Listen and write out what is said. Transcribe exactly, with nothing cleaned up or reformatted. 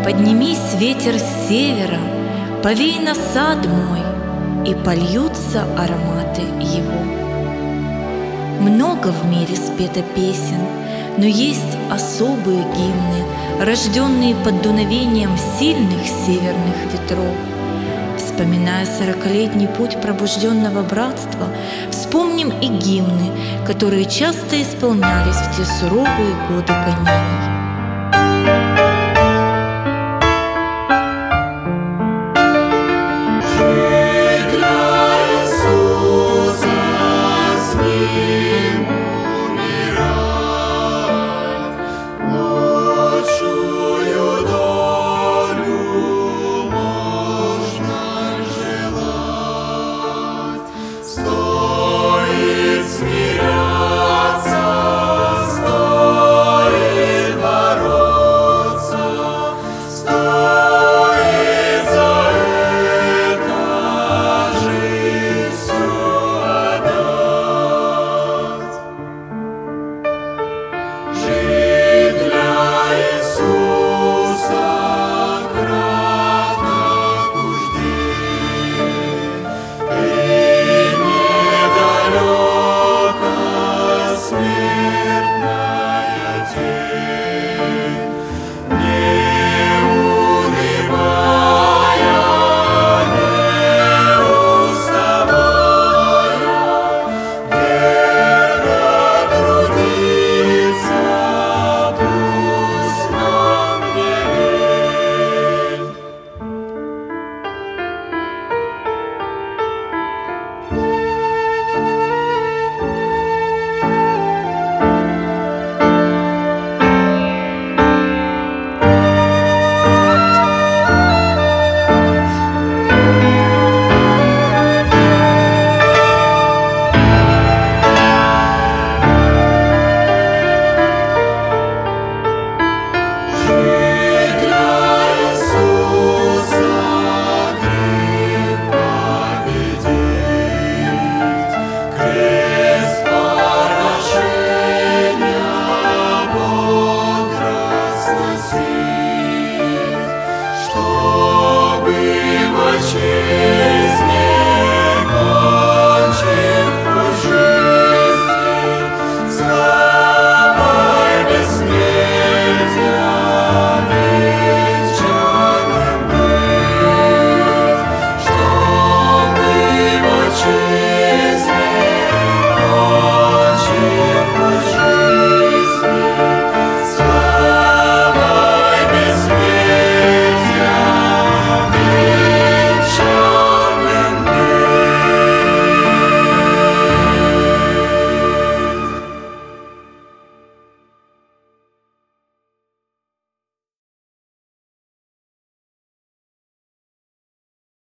Поднимись, ветер с севера, повей на сад мой, и польются ароматы его. Много в мире спето песен, но есть особые гимны, рожденные под дуновением сильных северных ветров. Вспоминая сорокалетний путь пробужденного братства, вспомним и гимны, которые часто исполнялись в те суровые годы гонений.